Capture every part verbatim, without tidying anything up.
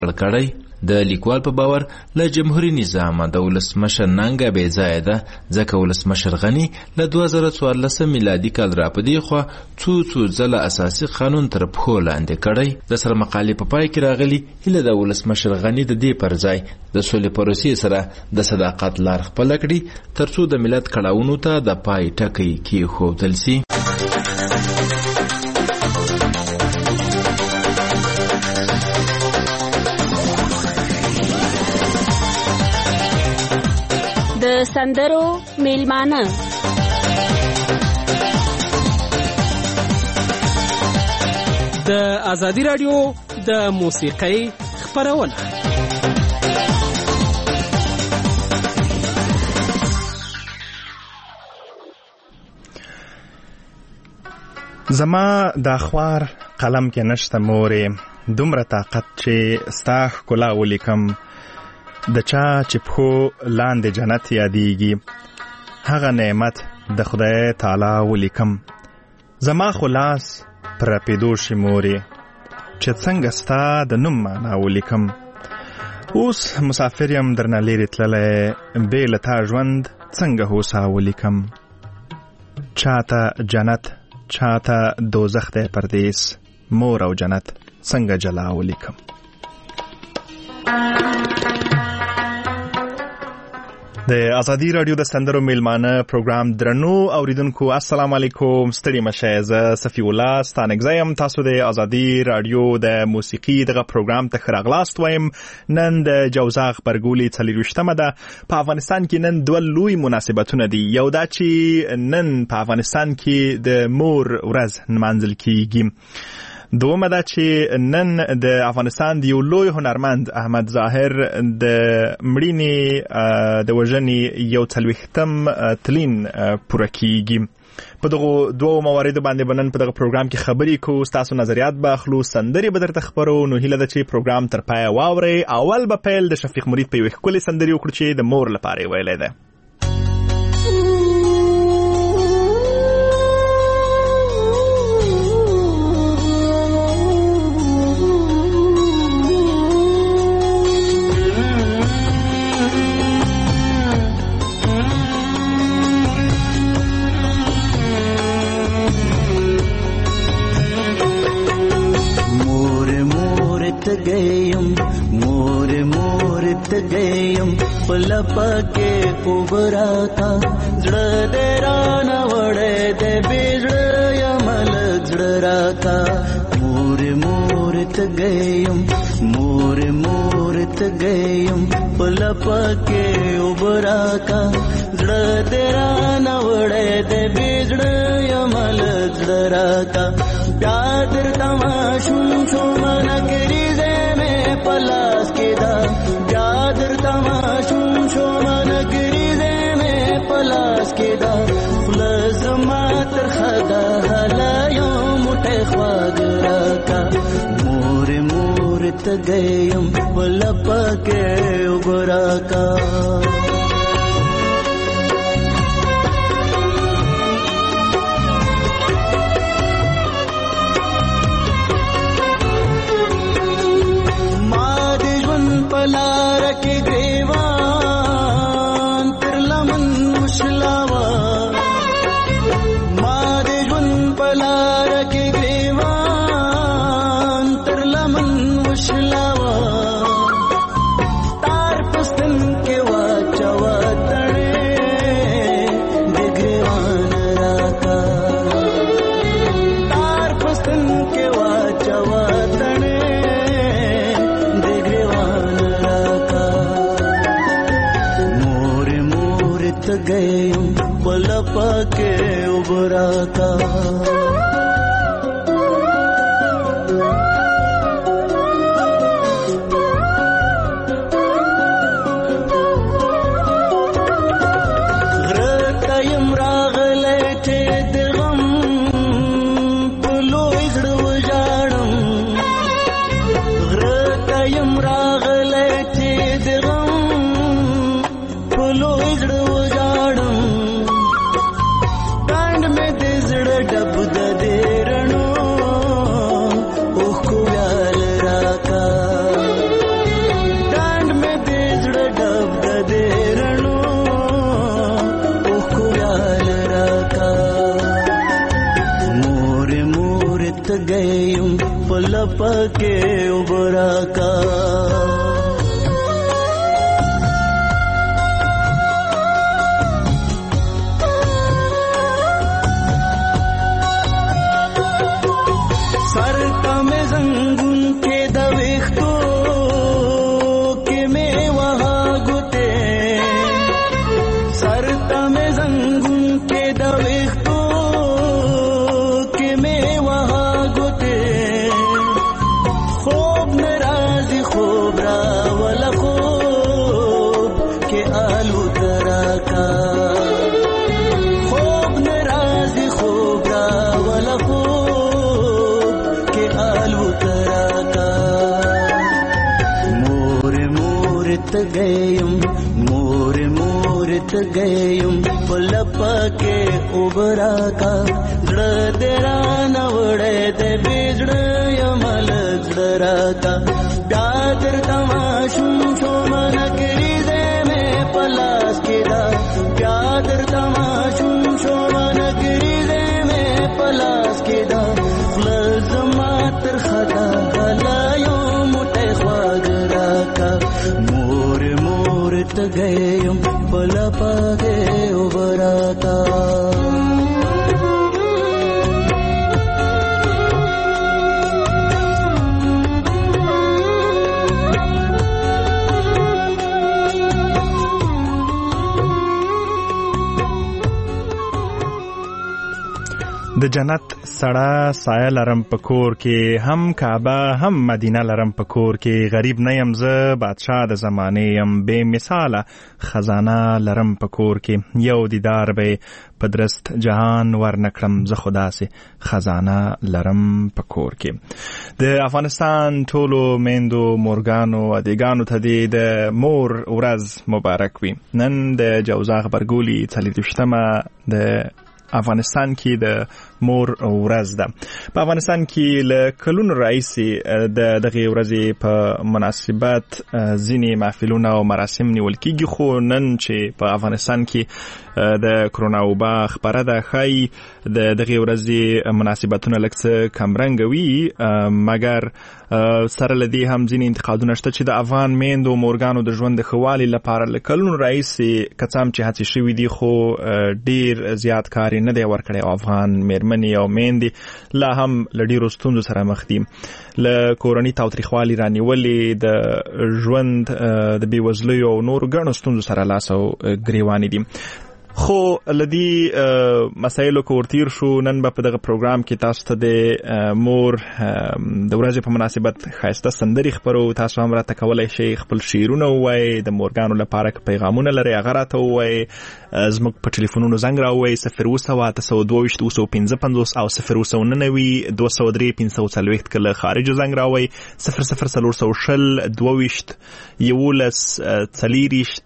کړی. د لیکوال په باور له جمهوریت نظامه د ولسمشر ننګه بې ځایه ده، ځکه ولسمشر غني له دوه زره څوارلسم میلادي کال را په دې خوا څو څو ځله اساسي قانون تر پښو لاندې کړی. د سره مقالې په پای کې راغلي هیله د ولسمشر غني د دې پر ځای د سولې پروسې سره د صداقت لار خپله کړي، ترڅو د ملت کړاوونو ته د پای ټکی کېښودل سي. د سندرو میلمانه د ازادي رادیو د موسیقۍ خپرونه. زما د اخبار قلم کې نشته مورې، دومره طاقت چې ستا ښکلا ولیکم، د چا چې پښو لاندې جنت یادیږي هغه نعمت د خدای تعالی ولیکم. زما خو لاس پر رپېدو شي مورې چې څنګه ستا د نوم معنا ولیکم. اوس مسافر یم درنه لرې تللی، بې له تا ژوند څنګه هوسا ولیکم. چاته جنت چاته دوزخ دی پردیس، مور او جنت څنګه جلا ولیکم. د ازادي رادیو د سندرو میلمانه پروګرام درنو اوریدونکو السلام علیکم، ستړي مشه. زه صفی الله ستانګزی یم، تاسو د ازادي رادیو د موسیقي دغه پروګرام ته ښه راغلاست وایم. نن د جوزا غبرګولي څلېرویشتمه ده. په افغانستان کې نن دوه لوی مناسبتونه دي. یو دا چې نن په افغانستان کې د مور ورځ نمانځل کیږي. دومه دا چې نن د افغانستان د یو لوی هنرمند احمد ظاهر د مړینې د وژنې یو څلوېښتم تلین پوره کیږي. په دغو دوو مواردو باندې به نن په دغه پروګرام کې خبرې کوو، ستاسو نظریات به اخلو، سندرې به درته خپرو. نو هیله ده چې پروګرام تر پایه واورئ. اول به پیل د شفیق مرید په یوې ښکلې سندرې وکړو چې د مور لپاره یې ویلی ده. गयम मोर मोर त गयम पलपके उबरा था जड़ देरा न वड़े दे बिजड़ यमल जड़रा था मोर मोर त गयम मोर मोर त गयम पलपके उबरा था जड़ देरा न वड़े दे बिजड़ यमल जड़रा था प्यादर तमाशुम छो मन करी पलास के दा प्यादर तमाशुम छो मन गिरिजे में पलास के दा फलस मातर खदा हलायो मुठे ख्वागरा का मोर मोर त गयम पलप के उबरा का पलार के ग्रेवान तिरलमन मुशलावा मारे जुन पलार के ग्रेवान तिरलमन मुशलावा तार पुस्तन के वाचवा तड़े दिग्रेवान राता तार पुस्तन के वाचवा तड़े गयम पलप के उबरा का ग्रतयम रागले थे दिगम पुलो इगड़ वजाड़म ग्रतयम रागले थे दिगम पुलो इगड़ डब दे पलपके उबरा का गयम मोर मोरत गयम पलपके उबरा का गड़देरा नवड़े दे बिजड़ यमल गड़रा का प्यादर तमाशुम शोमन गिरिजे में पलास किदा प्यादर तमाशुम शोमन गिरिजे में पलास किदा लजमातर खता गलायो मुटे ख्वागरा का मोर मोरत गयम पलपके उबरा का د جنت سړه سایه لرم پکور کې هم کعبه هم مدینه لرم پکور کې غریب نه یم زه بادشاه د زمانه یم بے مثاله خزانه لرم پکور کې یو دیدار به پدرست جهان ورنکړم زه خدا سي خزانه لرم پکور کې د افغانستان ټولو میندو مورګانو ادیګانو ته د مور ورځ مبارک وي نن د جوزا خبرګولي څلېرویشتمه د افغانستان کې د مور ورځ ده په افغانستان کې له کلونو راهیسې د دغه ورځې په مناسبت ځینې محفلونه او مراسم نیول کېږي خو نن چې په افغانستان کې د کرونا وبا خبره ده ښایي د دغه ورځې مناسبتونه لږ څه کمرنګه وي مګر سره له دې هم ځینې انتقادونه شته چې د افغان میندو مورګانو د ژوند د ښه والي لپاره له کلونو راهیسې که څه هم چې هڅې شوي دي خو ډېر زیات کار یې نه دی ورکړی او افغان میرمنې او میندې لا هم له ډېرو ستونزو سره مخ دي له کورني تاوتریخوالي رانیولې د ژوند د بېوزلیو او نورو ګڼو ستونزو سره لاس او ګریوانې دي خو لدی مسایلو کو ورتیر شو نن په دغه پروګرام کې تاسو ته د مور د ورځې په مناسبت خاصه سندري خبرو تاسو هم راته کولای شئ خپل شعرونه وایي د مورګانو لپاره پیغامونه لري هغه راته وایي زموږ په ټلیفونونو زنګ راووایي صفر اووه سوه اته سوه دوه ویشت اوه سوه پنځه پنځوس او صفر اووه سوه نهه نوي دوه سوه درې پنځه سوه څلوېښت که له خارجو زنګ راووایي صفر صفر څلور سوه شل دوه ویشت یولس څلېرویشت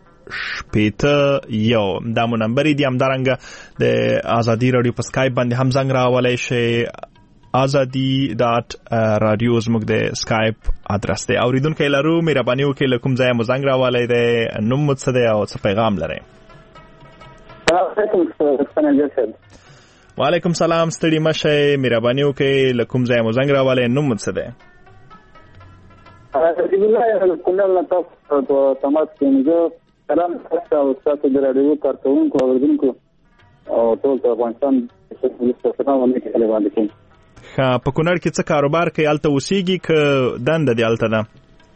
شپېته یو دا مو نمبر دی همدارنګه د ازادي رادیو په سکایپ باندې هم زنګ راولی شئ ازادي ډاټ رادیو زموږ د سکایپ ادرس دی اوریدونکی لرو مهرباني وکړئ له کوم ځایه مو زنګ راولی دی نوم مو څه دی او څه پیغام لرئ وعلیکم سلام ستړي مه شئ مهرباني وکړئ له کوم ځایه مو زنګ راولی نوم مو څه دی سلام تاسو او تاسو د رادیو کارکونکو او اوریدونکو او ټول افغانستان په سلام علیکم علیکم ښه په کونړ کې څه کاروبار کوي هلته اوسېږي که دنده دی هلته ده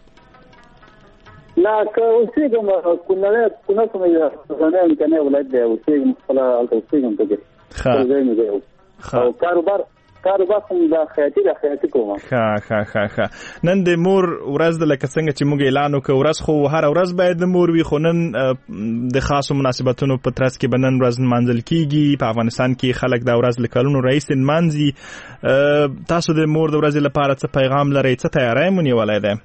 نه که اوسېږم کونړ کونړ کومه ځانګړی امکاني ولایت دی اوسېږم خپله هلته اوسېږم پکې ښه او کاروبار کاروبار کوم د خیاطي د خیاطي کوم ښه ښه ښه ښه نن د مور ورځ ده لکه څنګه چې موږ اعلان وکړو ورځ خو هره ورځ باید د مور وي خو نن د خاصو مناسبتونو په ترڅ کې به نن ورځ نمانځل کېږي په افغانستان کې خلک دا ورځ له کلونو راهیسې نمانځي تاسو د مور د ورځې لپاره څه پیغام لرئ څه تیاری مو نیولی دی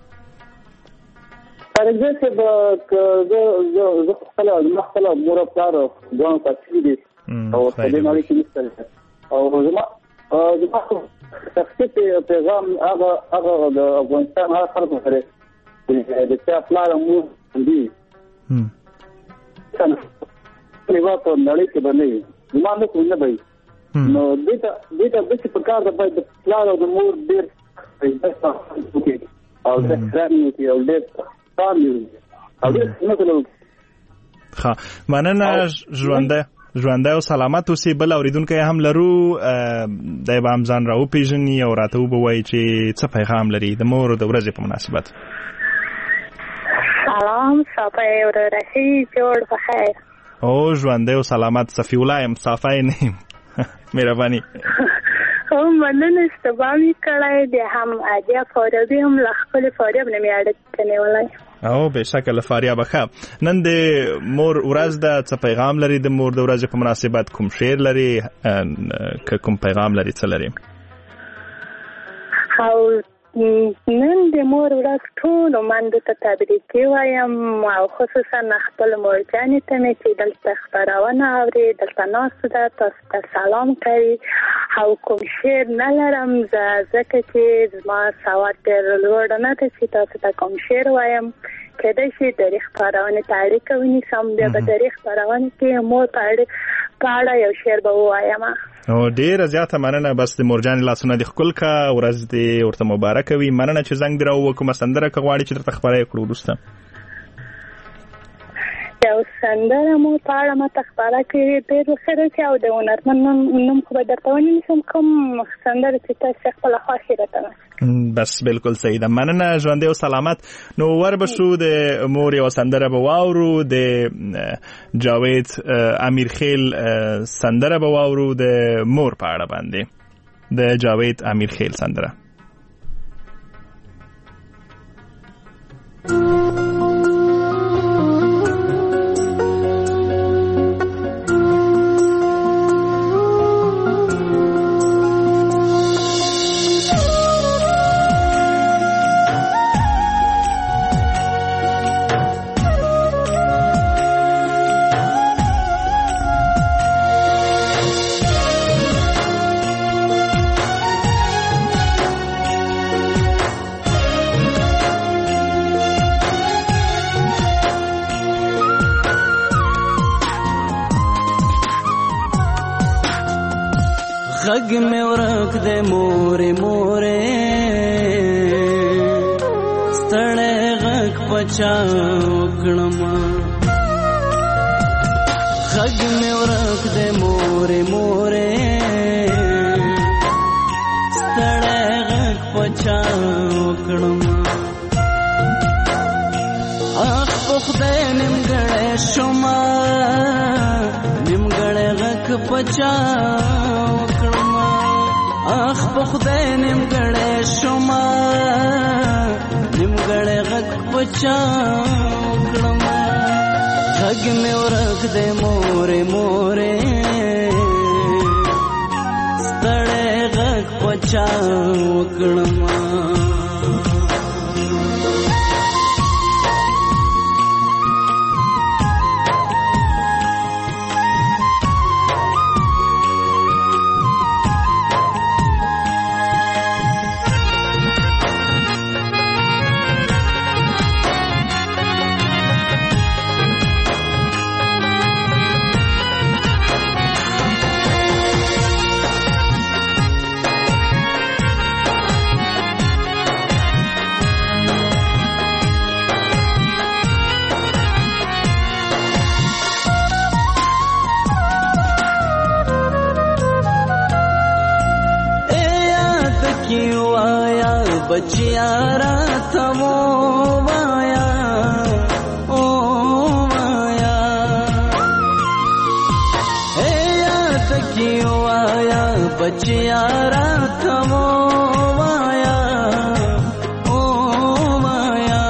پرځه چې به زه خپله زما خپله مور او پلار دواړه پاتې دي او په دې مالي کې نشته او زما زما شخصي پیغام هغه هغه د افغانستان هغه خلکو سره د چا پلار مور دي څنګه په نړۍ کې باندې زما نه کوم نه وي نو دې ته دې ته د څه په کار د باید د پلان او د مور ډیر او د رامي او د تامي او د مثلا ها مننه ژوند ژوند او سلامت اوسې. بل اوریدونکو هم لرو د بامزان راو پیژني او راته وبوي چې څه پیغام لري د مور د ورځې په مناسبت. سلام صافی ورسي جوړ بخیر. او ژوند او سلامت صفی الله ام صافی نه مهرباني. او مننه ستبامي کړای دي هم اجا فوربي هم لخل فورب نه میاړه کنه ولای. او بشک لفاریا بخا. نن د مور ورځ د څه پیغام لري د مور د ورځې په مناسبت کوم شعر لري که کوم پیغام لري څه لري؟ او نن د مور ورځ ټول منډو ته تبریکي وایم او خصوصا خپل مورجانې ته مې چې دلته خپرونه اوري دلته ناسته ده تاسو ته سلام کوي او کوم شعر نه لرم زه ځکه چې زما سواد ډېر لوړ نه دی چې تاسو ته کوم شعر وایم. کېدای شي د خپرونې ته اړیکه ونیسم بیا به د خپرونې کې مور په اړه یو شعر به ووایم. او ډیره زیاته مننه. بس د مورجان لاسونه د خپل کا ورځ دې ورته مبارک وي. مننه چې زنګ درو وکم سندره کغواړي چې درته خبره کړو دوسته. یو سندره مو پاړه ما تخبره کړې ډېر خیره چې او د هنرمند نوم خو به درته ونیسم کوم سندره چې تاسو خپل خوښه راته. بس بالکل صحیح ده. مننه ژوند او سلامت. نو ور بشو د مور یو سندره به واورو د جاوید امیرخیل سندره به واورو د مور په اړه باندې د جاوید امیرخیل سندره. غږ مې ورک دې مورې مورې ستړی غږ پچا وکړم. غږ مې ورک دې مورې مورې ستړی غږ پچا وکړم. اخ په خدای نیمګړی شومه نیمګړی غږ پچا وکړم. اخ په خدای نیمګړی شومه نیمګړی غږ پچا وکړم. غږ مې ورک دی مورې مورې ستړی غږ پچا وکړم. بچیا راته ووایا او وایا اے یاد کیو آیا بچیا راته ووایا او وایا.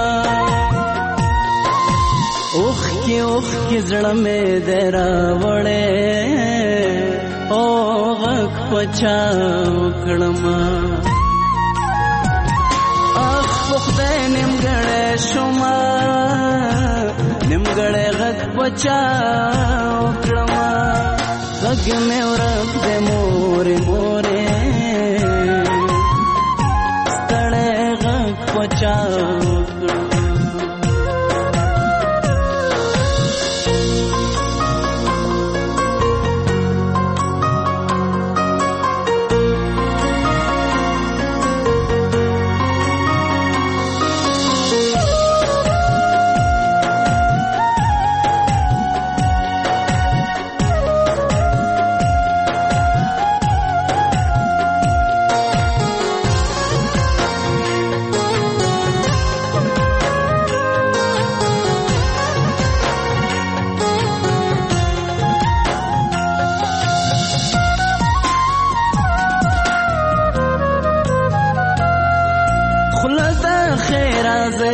اوخ کی اوخ کی زړه مې درا وړې او غږ پچا وکړم. خدای نیمګړی شومه نیمګړی غږ پچا وکړم. غږ مې ورک دی مورې مورې ستړی غږ پچا وکړم.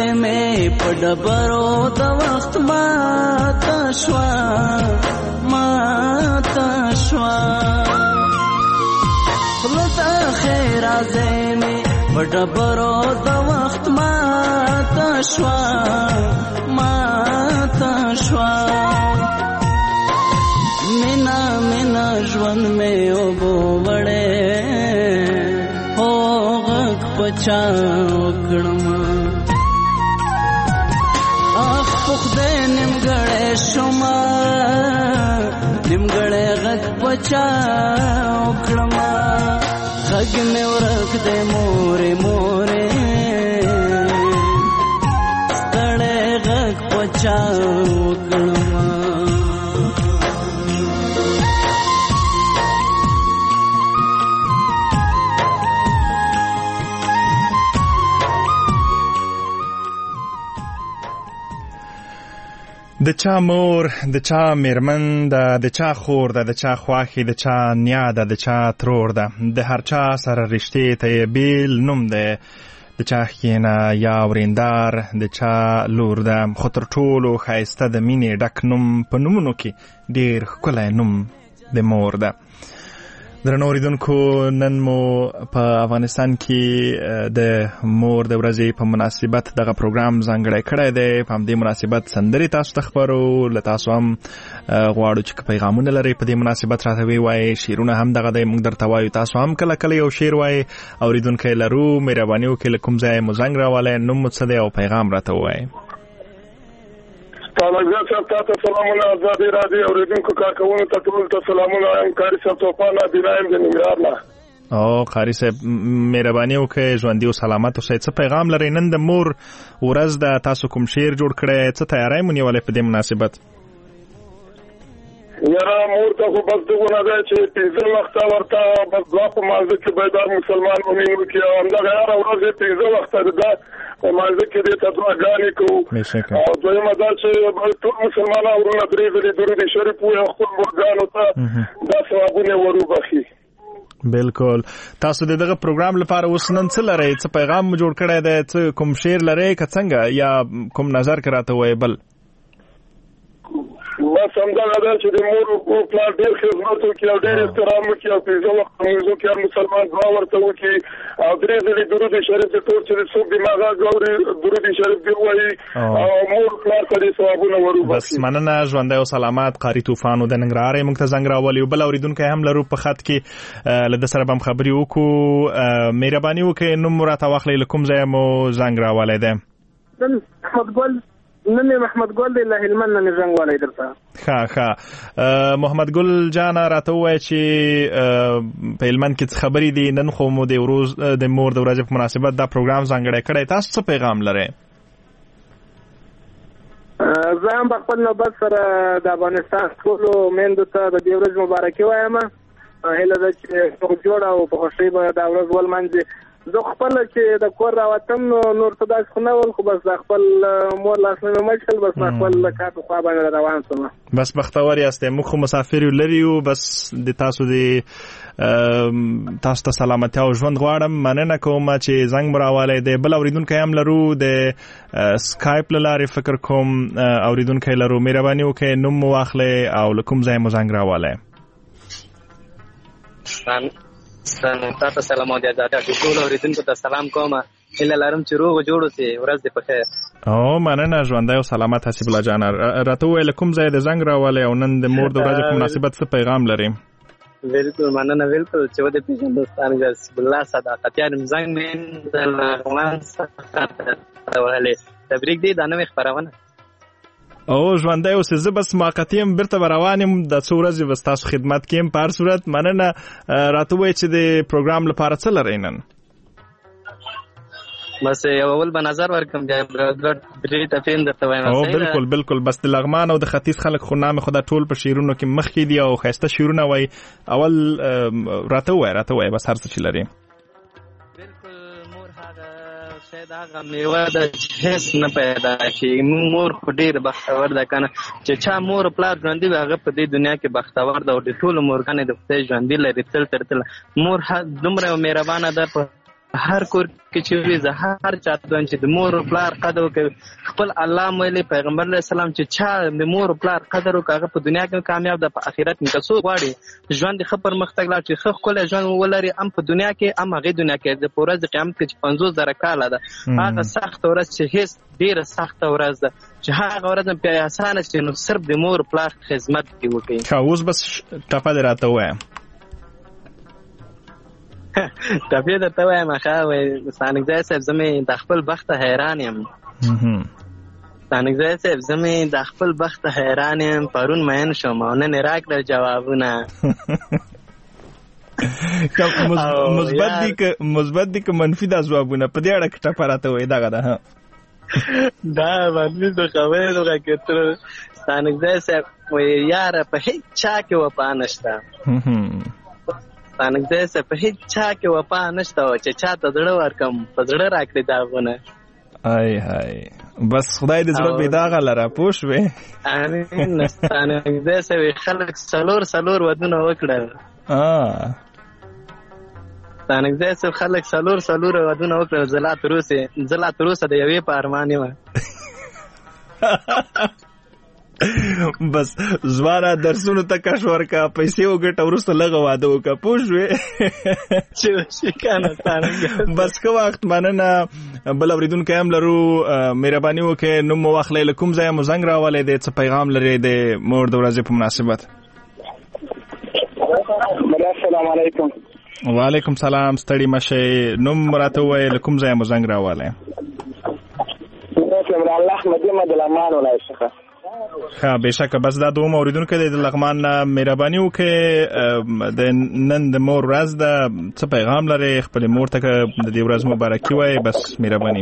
مې په ډبرو د وخت ماته شوه ماته شوه خوله د ښېرازۍ مې په ډبرو د وخت ماته شوه ماته شوه مینا مینا ژوند مې اوبو وړی هو غږ په چا وکړم اخ په خدای نیمګړی شومه نیمګړی غږ په چا وکړم غږ مې ورک دی مورې مورې ستړی غږ په چا وکړم د چا مور د چا میرمن ده د چا خور ده د چا خواښي د چا نیا ده د چا ترور ده د هر چا سره رشتې ته یې بیل نوم دی د چا ښکېنه یا وریندار د چا لور ده خو تر ټولو ښایسته د مینې ډک نوم په نومونو کې ډېر ښکلی نوم د مور ده. درنو اوریدونکو نن مو په افغانستان کې د مور د ورځې په مناسبت دغه پروګرام ځانګړی کړی دی. په همدې مناسبت سندرې تاسو ته خپرو له تاسو هم غواړو چې پیغامونه لرئ په دې مناسبت راته ووایئ شعرونه هم دغه دی موږ درته وایو تاسو هم کله کله یو شعر وایئ اوریدونکی لرو مهرباني وکړئ له کوم ځای مو زنګ راولی نوم مو څه دی او پیغام راته ووایئ. طالبان صاحب تاسو سلامونه آزادي راډیو اوریدونکو کارکوونکو ته ټول ته سلامونه ام قاری صاحب توفان ابراهیم د ننګرهار نه او قاری صاحب مهرباني وکړئ ژوندي او سلامت اوسئ څه پیغام لرئ نن د مور ورځ ده تاسو کوم شعر جوړ کړی څه تیاری مو نیولی په دې مناسبت یاره مور ته خو بس دغه نه دی چې پنځه وخته ورته بس دعا په مانځه کې بیدار مسلمان مؤمن وکړي او همدغه هره ورځ یې پنځه وخته ده په مانځه کې دې ته دعاګانې کوو او دویمه دا چې ټول مسلمانان وروڼه درې ځلې درود شریف ووایي او خپل مورګانو ته دا ثوابونه ور وبخي. بالکل تاسو د دغه پروګرام لپاره اوس نن څه لرئ څه پیغام مو جوړ کړی دی څه کوم شعر لرئ که څنګه یا کوم نظر که راته ووایئ بل بس همدغه ده چې د مور پلار ډېر خدمت وکړي او ډېر احترام وکړي او پنځه وخته لمونځ وکړي هر مسلمان دعا ورته وکړي او درې ځلې درود شریف دې ټول چې څوک دماغه اوري درود شریف دې ووایي او مور پلار ته دې ثوابونه ور وبخښي. بس مننه ژوندی او سلامت قاري طوفان د ننګرهار یې موږ ته زنګ راولي بل اورېدونکی هم لرو په خط کې له ده سره به هم خبرې وکړو مهرباني وکړئ نوم مو راته واخلئ له کوم ځایه مو زنګ راولی دی محمد ګل نن محمد ګل دی له هلمند نه زنګ والی درته ښه ښه محمد ګل جانه راته ووایه چې په هلمند کې څه خبرې دي نن خو مو د ورځ د مور د ورځې په مناسبت دا پروګرام ځانګړی کړی تاسو څه پیغام لرئ؟ زه هم په خپل نوبت سره د افغانستان ټولو میندو ته د دې ورځ مبارکي وایم هیله ده چې روغ جوړ او په خوښۍ به دا ورځ ولمانځي. زه خپل چې د کور راوتم نو نور څه داسې خو نه ول خو بس د خپل مور لاسونه مې مچ کړل بس خپل کار په خوا باندې روان شوم. بس بختور یاستئ موږ خو مسافر یو لرې یو بس د تاسو د تاسو ته سلامتیا او ژوند غواړم مننه کوم چې زنګ مو راولی دی بل اورېدونکی هم لرو د سکایپ له لارې فکر کوم اورېدونکی لرو مهرباني وکړئ نوم مو واخلئ او له کوم ځای مو زنګ راولی تاسو سلام او د آزادۍ ټول اوریدونکو ته سلام کوم هیله لرم چې روغ جوړ اوسئ ورځ دې په خیر. او مننه ژوندی او سلامت حسیب الله جان راته ووایه کوم ځای د زنګ راولی او نن د مور د ورځې په مناسبت څه پیغام لرئ؟ بالکل مننه بالکل چې ودې پیژن دوستان حسیب الله صداقتیان زنګ مې د لغمان څخه راولی تبریک دی دا نوې خپرونه او ژوندی اوسئ زه بس موقتي یم بیرته به روان یم د څو ورځې به ستاسو خدمت کې یم په هر صورت مننه راته ووایئ چې د پروګرام لپاره څه لرئ نن؟ بس یو اول به نظر ورکړم بیا درې تفین درته وایم او بالکل بالکل بس د لغمان او د ختیځ خلک خو نام خو دا ټول په شعرونو کې مخکې دي او ښایسته شعرونه وایي اول راته ووایه راته ووایه بس هر څه چې لرې. دا هغه میوه ده چې هېڅ نه پیدا کېږي مور خو ډېر بختور ده که نه چې چا مور پلار ژوندي وي هغه په دې دنیا کې بختور ده او د ټولو مورګانې د خدای ژوندي لري تل تر تله مور دومره مهربانه ده په هر کور کې چې وي زه هر چاته وایم چې د مور او پلار قدر وکړي. خپل الله ویلي پیغمبر علیه السلام چې چا د مور او پلار قدر وکړي هغه په دنیا کې کامیاب ده، په آخرت کې که څوک غواړي ژوند یې ښه پرمختګ لاړ چې ښه ښکلی ژوند ولري هم په دنیا کې هم هغې دنیا کې د په ورځ د قیامت کې چې پنځوس زره کاله ده هغه سخته ورځ چې هېڅ ډېره سخته ورځ ده چې هغه ورځ هم پرې اسانه چې نو صرف د مور پلار خدمت دې وکړي. ښه اوس بس ټپه دې راته ووایم. ټپې درته وایم ښه وایي ثانکزی صاحب زه مې د خپل بخته حیران یم. ثانکزی صاحب زه مې د خپل بخته حیران یم، پرون مین شوم او نن یې راکړل جوابونه. مثبت دي که مثبت دي که منفي دا ځوابونه په دې اړه کې ټپه راته وایي دغه ده. دا منفي د خبرې دغه کتر ثانکزی صاحب وایي یاره په هیڅ چا کې وفا نشته. ثانکزی صاحب په هیڅ چا کې وفا نشته چې چا ته زړه ورکړم په زړه راکړي داغونه. ای های بس خدای دې زړه بېداغه لره پوه شوې. امین. ثانکزی صاحب خلک څلور څلور ودونه وکړل. ثانکزی صاحب خلک څلور څلور ودونه وکړل. زه لا تروسه زه لا تروسه د یوې په ارمان یم. بس زواره درسونو ته کش ورکا، پیسې وګټه، وروسته لږه واده وکړه پوه شوې. بس ښه وخت مننه. بل اورېدونکی هم لرو، مهرباني وکړئ نوم مو واخلئ، له کوم ځایه مو زنګ راولی دی، څه پیغام لرئ د مور د ورځې په مناسبت؟ السلام علیکم. وعلیکم سلام. ستړي مه شئ، نوم راته ووایئ، له کوم ځایه مو زنګ راولی؟ عمران احمد یم د لغمان ولایت څخه. ښه بېشکه. بس دا دوم اورېدونکی دی د لغمان نه. مهرباني وکړئ د نن د مور ورځ ده، څه پیغام لرئ خپلې مور ته که د دې ورځ مبارکي وایئ؟ بس مهرباني.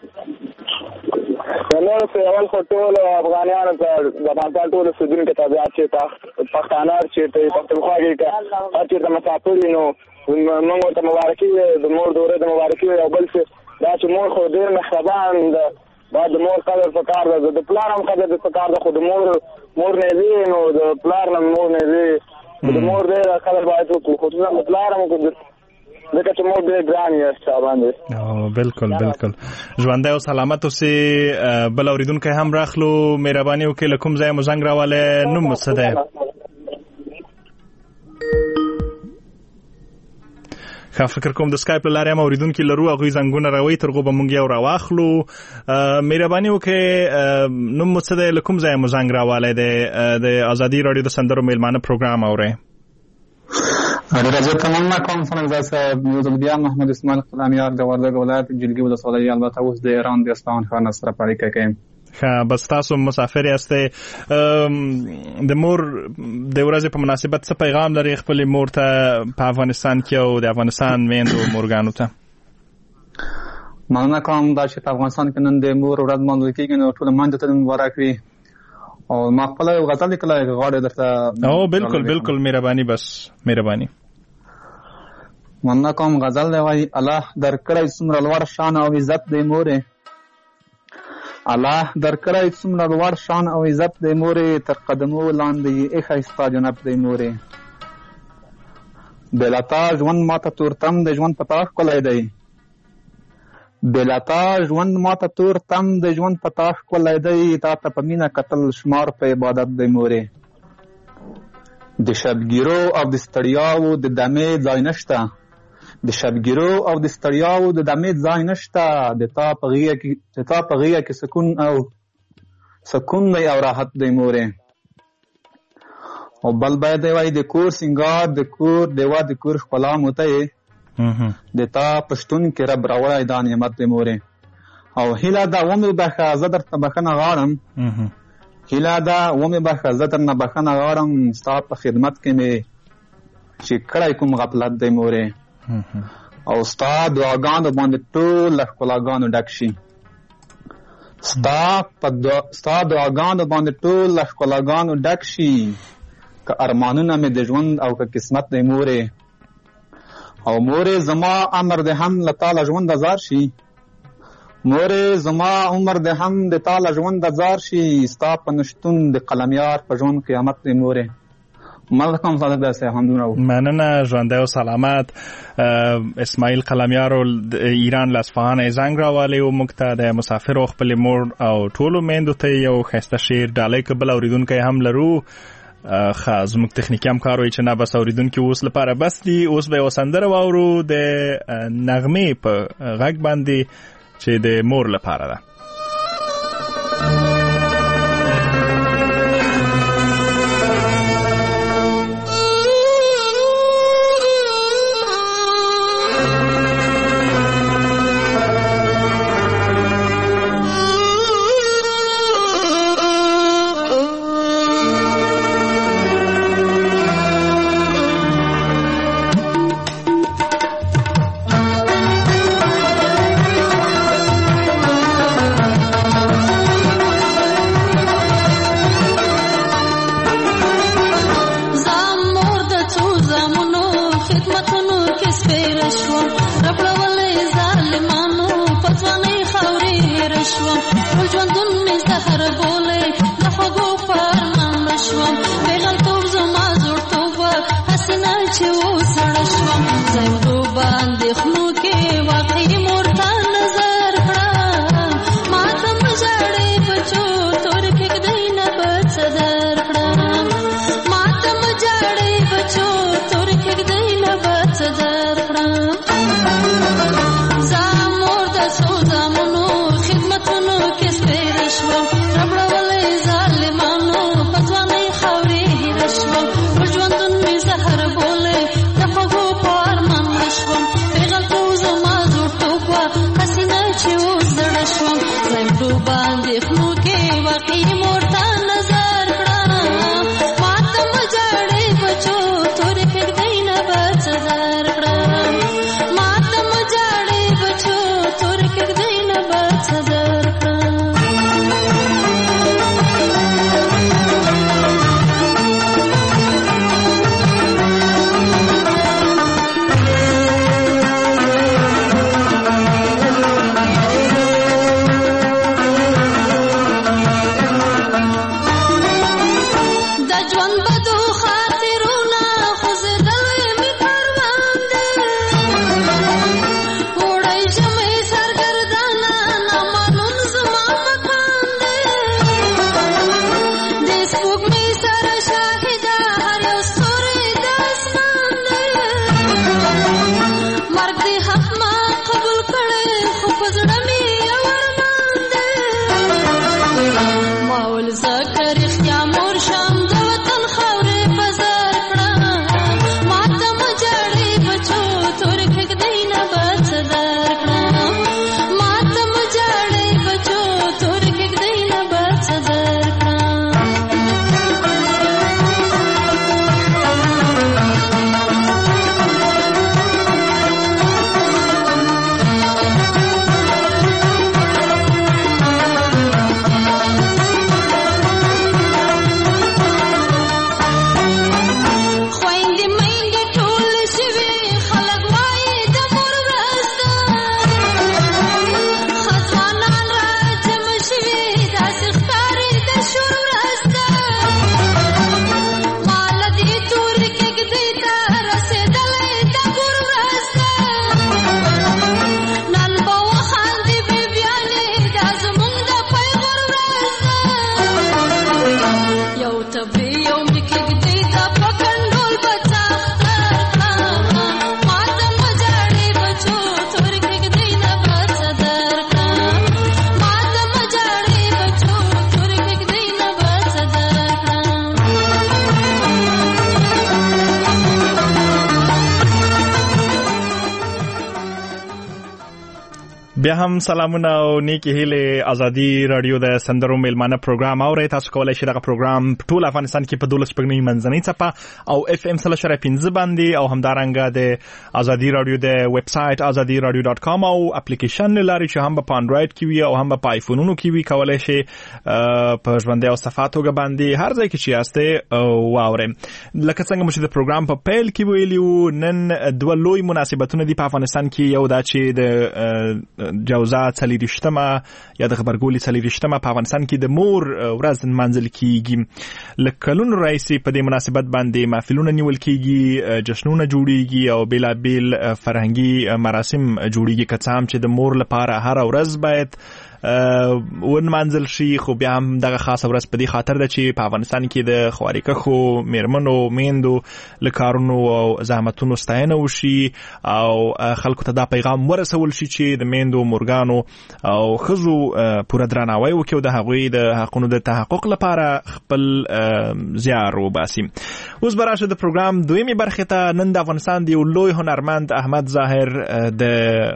نور څه اول خو ټولو افغانانو ته د افغانستان ټولو اوسېدونکو ته بیا چې پښتانه هر چېرته وي پښتونخوا کې که هر چېرته مسافر وي نو موږ ورته مبارکي وایو، د مور د ورځې مبارکي وایو. او بل څه دا چې مور خو ډېر مهربان ده، باید د مور قدر پکار ده، د پلار هم قدر پکار ده، خو د مور مور نه وي نو د پلار نه مور نه وي د مور ډېره قدر باید وکړو، خصوصا د پلار هم وکړو ځکه چې مور ډېر ګران یې چا باندې. بلکل بلکل. ژوندی او سلامت اوسې. بل اورېدونکی هم راخلو، مهرباني وکړئ له کوم ځایه مو زنګ راولی، نوم مو څه دی؟ ښه فکر کوم د سکایپ له لارې هم اورېدونکي لرو، هغوی زنګونه راوي، تر هغو به مونږ یو راواخلو. مهرباني وکړئ نوم مو څه دی، له کوم ځایه مو زنګ راوالی دی؟ د ازادي راډیو د سندرو میلمانه پروګرام اورئ؟ ډېره زیاته مننه کوم ثانکزی صاحب. یو ځل بیا محمد اسماعیل قلمیار د وردګ ولایت جلګي ولسوالۍ، البته اوس د ایران د اصفهان ښار نه سره اړیکه کوي. ښه بس تاسو مسافر یاستئ، د مور د ورځې په مناسبت څه پیغام لرئ خپلې مور ته په افغانستان کې او د افغانستان میندو مورګانو ته؟ مننه کوم دا چې په افغانستان کې نن د مور ورځ لمانځل کېږي نو ټولو میندو ته مبارک وي. او ما خپله یو غزل لیکلی غواړې درته؟ او بلکل بلکل مهرباني. بس مهرباني. مننه کوم. غزل دی وایي الله درکړی څومره لوړ شان او عزت دی مورې، الله درکړی څومره لوړ شان او عزت دی مورې، تر قدمو لاندې یې ایښی ستا جنت دی مورې. بېله تا ژوند ماته تورتم دی، ژوند په تا ښکلی دی. بېله تا ژوند ماته تورتم دی، ژوند په تا ښکلی دی. تا ته په مینه کتل شمار په عبادت دی مورې. د شبګیرو او د ستړیاوو د دمې ځای نشته، د شبګیرو او د ستړیاوو د دمې ځای نشته. د تا په غېږه کې د تا په غېږه کې سکون او سکون دی او راحت دی مورې. او بل باید دی وایي د کور سینګار، د کور دیوه، د کور ښکلا مو ته یې د تا په شتون کې رب راوړی دا نعمت دی مورې. او هیله ده ومې بخښه زه درته بښنه غواړم، هیله ده ومې بخښه زه درنه بښنه غواړم، ستا په خدمت کې مې چې کړی کوم غفلت دی مورې. او ستا دعاګانو باندې ټول له ښکلاګانو ډک شي، ستا په ستا دعاګانو باندې ټول له ښکلاګانو ډک شي. که ارمانونه مې د ژوند او که قسمت دی مورې. او مورې زما امر د هم له تا له ژونده زار شي، مورې زما عمر د هم د تا له ژونده زار شي. ستا په نشتون د قلمیار په ژوند قیامت دی مورې. مال کوم صادق داسې همدومره مننه ژوندی او سلامت. اسماعیل قلمیار ایران له اصفهان زنګ راوالی او موږ ته د مسافر او خپل مور او ټولو میندو ته یو ښایسته شعر ډالۍ که بل اورېدونکی هم لرو. ښه زموږ تخنیکي همکار وایي چې نه بس اورېدونکي اوس لپاره بس دي. اوس به یوه سندره واورو د نغمې په غږ باندې چې د مور لپاره ده. بیا هم سلامونه او نیکی هیله. ازادي رادیو د سندرو میلمانه پروګرام اورئ. تاسو کولای شئ دغه پروګرام په ټول افغانستان کې په دولس پګنی منځنۍ څپه او اف ام سل شره پنځه باندې او همدارنګه د ازادي رادیو د ویب سټ ازادي رادیو ډاټ کام او اپلیکیشن لري چې هم په انډراید کې وي او هم په آیفونونو کې وي. کولای شئ په ژوندۍ او صفاتوګه باندې هر ځای کې چې یاستئ واورئ. لکه څنګه مو چې د پروګرام په پیل کې ویلیو، نن دوه لوی مناسبتونه دي په افغانستان کې. یو دا چې د جوزا څلېرویشتمه یا د غبرګولي څلېرویشتمه په افغانستان کې د مور ورځ نمانځل کیږي. له کلونو راهیسې په دې مناسبت باندې محفلونه نیول کیږي، جشنونه جوړیږي او بېلابېل فرهنګي مراسم جوړیږي، که څه هم چې د مور لپاره هره ورځ باید ونمانځل شي، خو بیا هم دغه خاصه ورځ په دې خاطر ده چې په افغانستان کې د خوارکښو میرمنو میندو له کارونو او زحمتونو ستاینه وشي او خلکو ته دا پیغام ورسول شي چې د میندو، مورګانو او ښځو پوره درناوی وکړي او د هغوی د حقونو د تحقق لپاره خپل زیار وباسي. اوس به راشه د پروګرام دویمې برخې ته. نن د افغانستان د یو لوی هنرمند احمد ظاهر د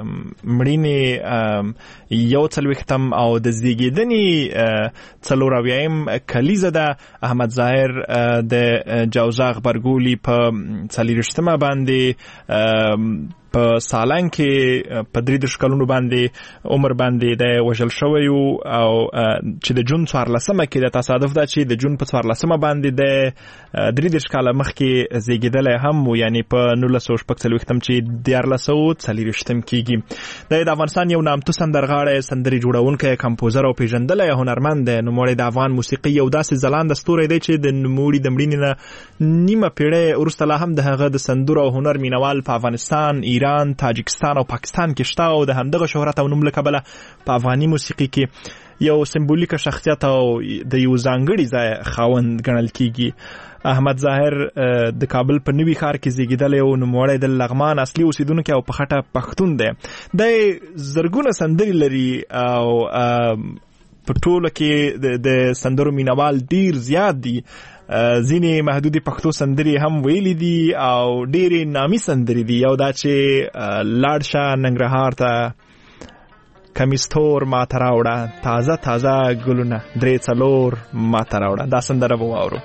مړینې یو څلوېښت او د زیږیدنې څلور اویایم کلیزه ده. احمد ظاهر د جوزا غبرګولي په څلېرویشتمه باندې په سالنګ کې په درې دېرش کلونو باندې عمر باندې د وژل شوی او چې د جون څوارلسمه کې د تصادف ده چې د جون په څوارلسمه باندې د درې دېرش کاله مخکې زیږېدلی هم و، یعنې په نولس سوه شپږ څلوېښتم چې دیارلس سوه څلېرویشتم کېږي. دی د افغانستان یو نامتو سندرغاړی، سندرې جوړونکی، کمپوزر او پیژندلی هنرمند دی. نوموړی د افغان موسیقي یو داسې ځلانده ستوری دی چې د نوموړي د مړینې نه نیمه پیړۍ وروسته لا هم د هغه د سندرو او هنر مینوال په افغانستان، ایران، تاجکستان او پاکستان کې شته او د همدغه شهرت او نوم له کبله په افغاني موسیقي کې یو سمبولیکه شخصیت او د یو ځانګړي ځای خاوند ګڼل کیږي. احمد ظاهر د کابل په نوي ښار کې زیږېدلی او نوموړی د لغمان اصلي اوسیدونکی او په خټه پښتون دی. دی زرګونه سندرې لري او په ټوله کې د سندرو مینوال ډیر زیات دي. ځینې محدودې پښتو سندرې هم ویلي دي او ډېرې نامي سندرې دي. یو دا چې لاړ شه ننګرهار ته کمیستور ماته راوړه، تازه تازه ګلونه درې څلور ماته راوړه، دا سندره به واورو.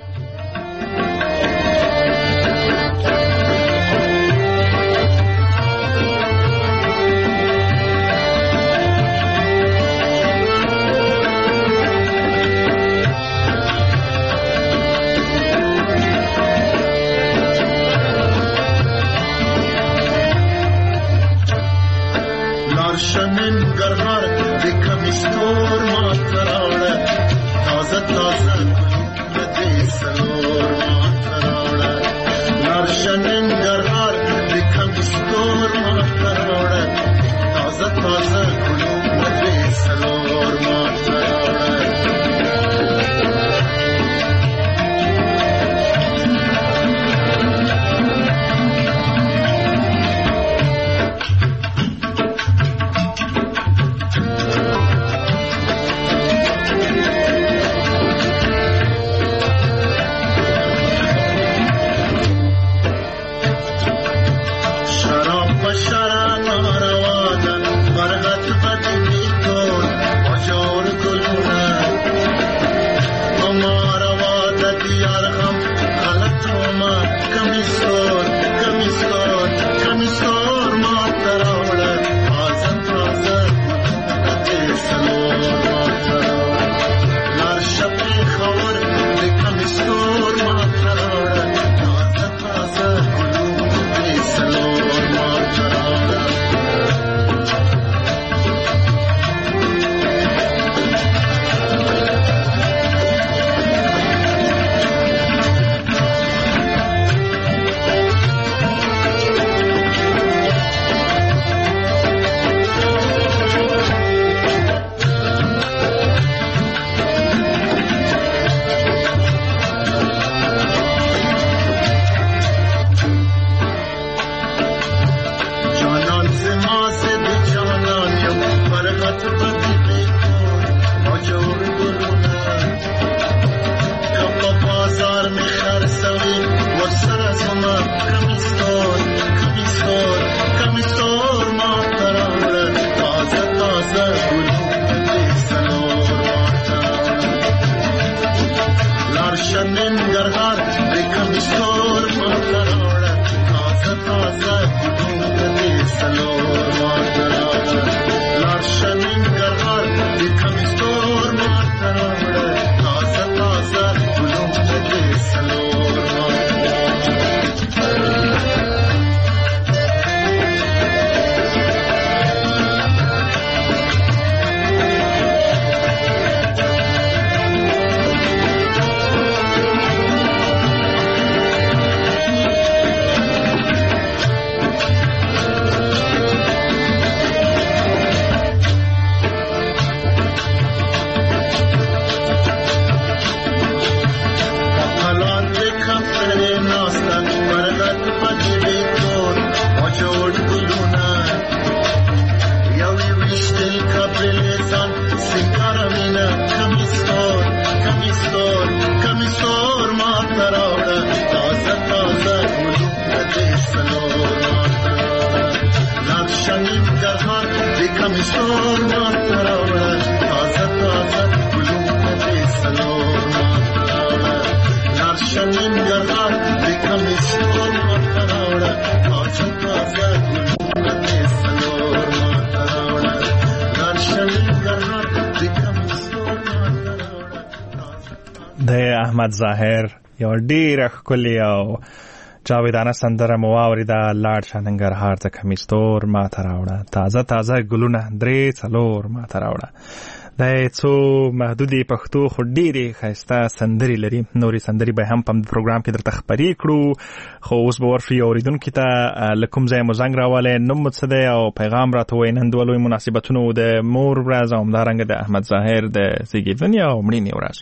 د احمد ظاهر یو ډیره ښکلې او جاویدانه سندره مو واورېده. لاړ شه ننګرهار ته کمیستور ماته راوړه، تازه تازه ګلونه درې څلور ماته راوړه. دا څو محدودې پښتو خو ډېرې ښایسته سندرې لري. نورې سندرې به هم په پروګرام کې درته خپرې کړو، خو اوس به ورشو اورېدونکي ته له کوم ځای مو زنګ راولی، نوم مو څه دی او پیغام راته ووایئ. نن دوه لوی مناسبتونه د مور ورځ او همدارنګه د احمد ظاهر د زیږېدنې او مړینې ورځ.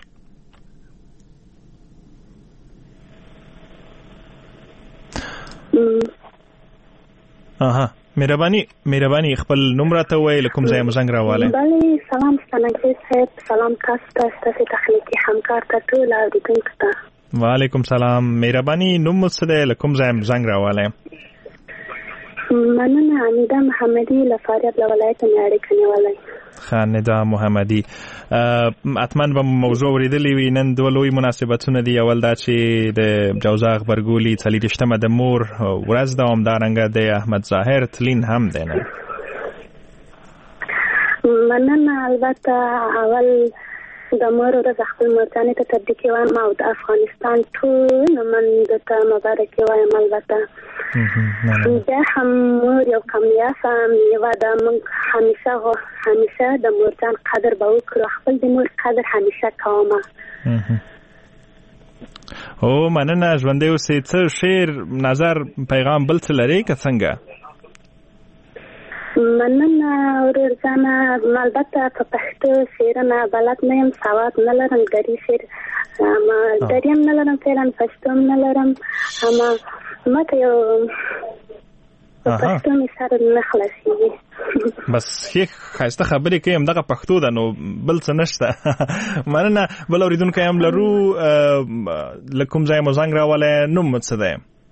آها مهرباني مهرباني خپل نوم راته ووایئ، له کوم ځای مو زنګ راولی. بله سلام ستانکزی صاحب، سلام تاسو ته، ستاسې تخنیکي همکار ته، ټول اورېدونکو ته. وعلیکم سلام. مهرباني نوم مو څه دی، له کوم ځای مو زنګ راولی؟ مننه، حمیده محمدي له فاریاب له ولایته مې اړیکه نیولی. خاندا محمدي، حتما به موضوع اوریدلی وي. نن دوه لوی مناسبتونه دي. اول دا چې د جوزا غبرګولي څلېرویشتمه د مور ورځ ده، همدارنګه د احمد ظاهر تلین هم دی نن. مننه. البته اول د مور ورځ خپل مورجانې ته تبریکې وایم او د افغانستان ټول مندو ته مبارکې وایم. البته بیا هم مور یو کمیافه میوه ده. موږ همیشه همیشه د مورجان قدر به وکړو، خپل د مور قدر همیشه کومه. او مننه. ژوندی اوسئ. څه شعر، نظر، پیغام بل څه لرئ که څنګه؟ مننه ورور جانه. البته په پښتو شعرونه بلد نه یم، سواد نه لرم، دري شعر دري هم نه لرم، فعلا پښتو هم نه لرم. اما ماته یو په پښتو مې سره نه خلاصېږي. بس ښې ښایسته خبرې کوي، همدغه پښتو ده، نو بل څه نشته. مننه. بل اورېدونکی هم لرو، له کوم ځای مو زنګ راولی، نوم مو څه دی؟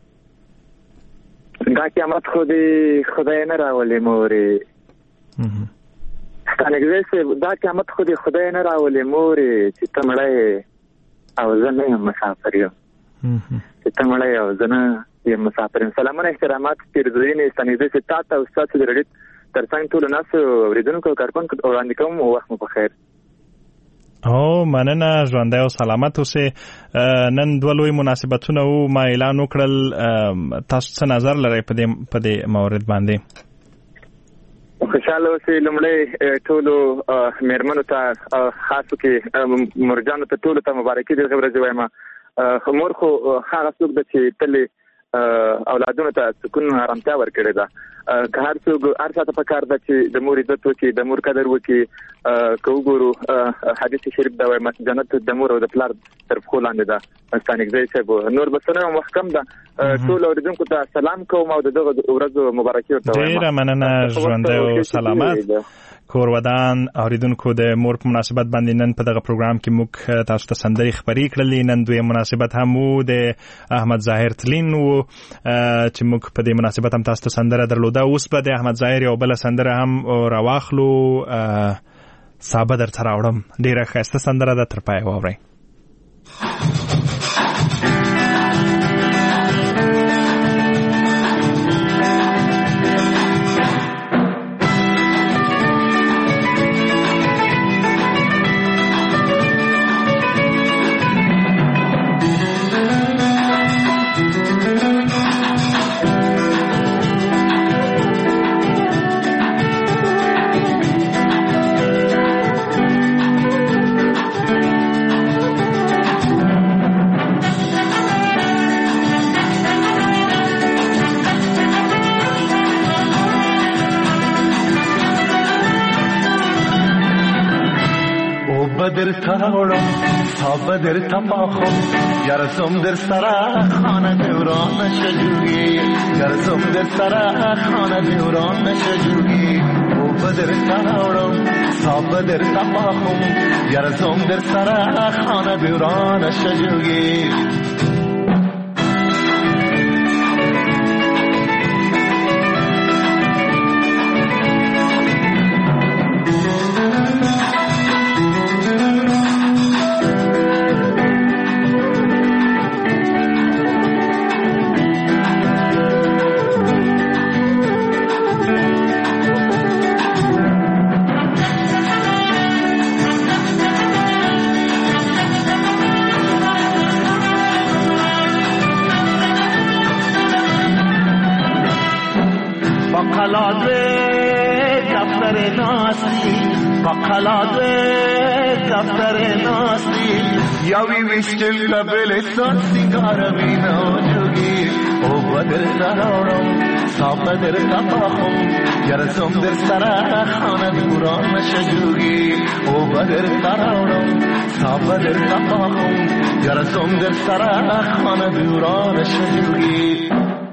دا قیامت خو دې خدای نه راولي مورې. ستانکزی صاحب، دا قیامت خو دې خدای نه راولي مورې، چې ته مړی او زه نه یم مسافر یم. چې ته مړی او زه نه یم مسافر یم. سلامونه، احترامات، پیرزوینې ستانکزی صاحب تا ته او ستاسو د رډیو تر څنګ ټولو ناسو اورېدونکو او کارکوونکو وړاندې کوم. وخت مو په خیر. او مننه. ژوندی او سلامت اوسئ. نن دوه لوی مناسبتونه وو، ما اعلان وکړل. تاسو څه نظر لرئ په دې په دې مورد باندې؟ خوشحاله اوسئ. لومړی ټولو مېرمنو ته، خاصو کې مورجانو ته، ټولو ته مبارکي د دغې ورځې وایم. مور خو هغه څوک ده چې تل اولادونو ته سکون ارامتیا ورکړې ده. که هر څوک هر چاته پکار ده چې د مور عزت وکړي، د مور قدر وکړي. که وګورو حدیث شریف دا وايي جنت د مور او د پلار تر پښو لاندې ده. ستانکزی صاحب، نور بس نه وخت کم ده. ټول اورېدونکو ته سلام کوم او د دغه ورځو مبارکي ورته وایم. ډېره مننه. ژوندی او سلامت. کور ودان اورېدونکو، د مور په مناسبت باندې نن په دغه پروګرام کې موږ تاسو ته سندرې خپرې کړلې. نن دویم مناسبت هم وو، د احمد ظاهر تلین وو، چې موږ په دې مناسبت هم تاسو ته سندره درلوده. اوس به د احمد ظاهر یو بله سندره هم راواخلو. سابه درته راوړم، ډېره ښایسته سندره ده، تر پایه واورئ. بدر تاورم تا بدر تپاخم گرزم در سرا خانه دوران نشجوگی گرزم در سرا خانه دوران نشجوگی او بدر تاورم تا بدر تپاخم گرزم در سرا خانه دوران نشجوگی ناستی یاوی ویشتل دبلستان سیگار وینا جوگی او بدر تراورم صاحب در تپاهم یارزم در سر خانه دوران شجوگی او بدر تراورم صاحب در تپاهم یارزم در سر خانه دوران شجوگی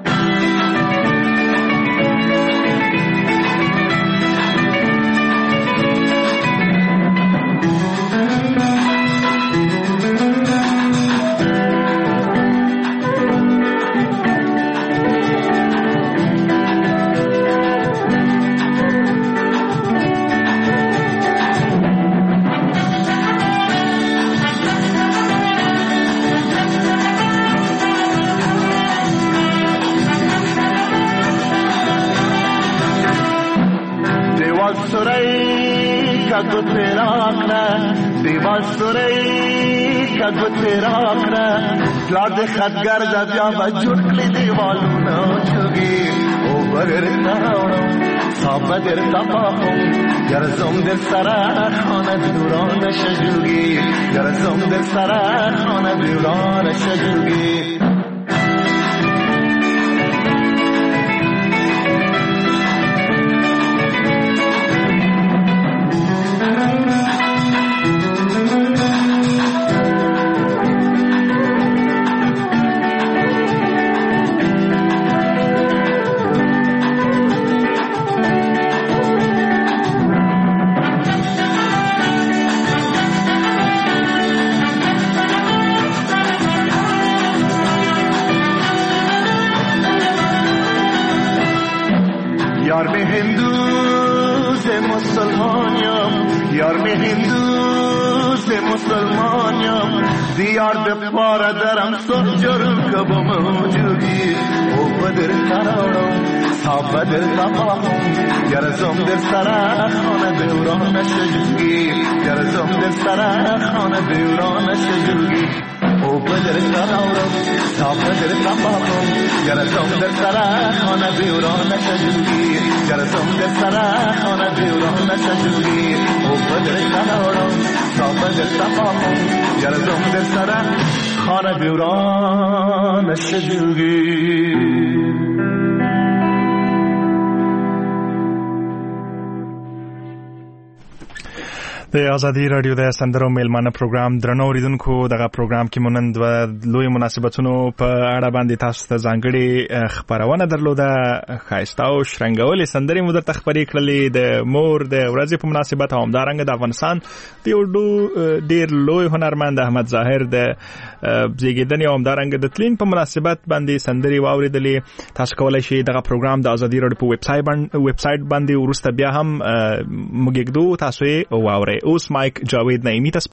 کگو تیرا کرا دیوال سوری کگو تیرا کرا لاد خدگر جا بجور کلی دیوالونا جوگی او بگر تراورم صاحب در تپاهم یارزم در سر خانه دوران شجوگی یارزم در سر خانه دوران شجوگی یار میں ہندو سے مسلمانیم یار میں ہندو سے مسلمانیم دیار دپار درم سرجر کب موجودی او بدر تراورم صاحب بدر تپاهم یارزم در سر خانه دوران شجوگی یارزم در سر خانه دوران شجوگی او بدر تراورم صاحب بدر تپاهم یارزم در سر خانه دوران شجوگی یارزم در سر خانه دوران شجوگی او بدر تراورم صاحب بدر تپاهم یارزم در سر خانه دوران شجوگی د ازادي رادیو د سندرو میلمانه پروګرام درنو اوریدونکو دغه پروګرام کې مونږ د لوی مناسبتونو په اړه باندې تاسو ته ځانګړي خبرونه درلوده خایسته او شرنګولې سندرې مو درته خبرې کړلې د مور د ورځې په مناسبت هم دارنګ د افغانستان د یو ډیر لوی هنرمند احمد ظاهر د زیږیدنې هم دارنګ د تلین په مناسبت باندې سندرې واوریدلې تاسو کولای شئ دغه پروګرام د ازادي رادیو په ویب سایټ ویب سایټ باندې ورسته بیا هم موږ یې تاسو یې واورئ اوس مایک جاوید نعیمی ته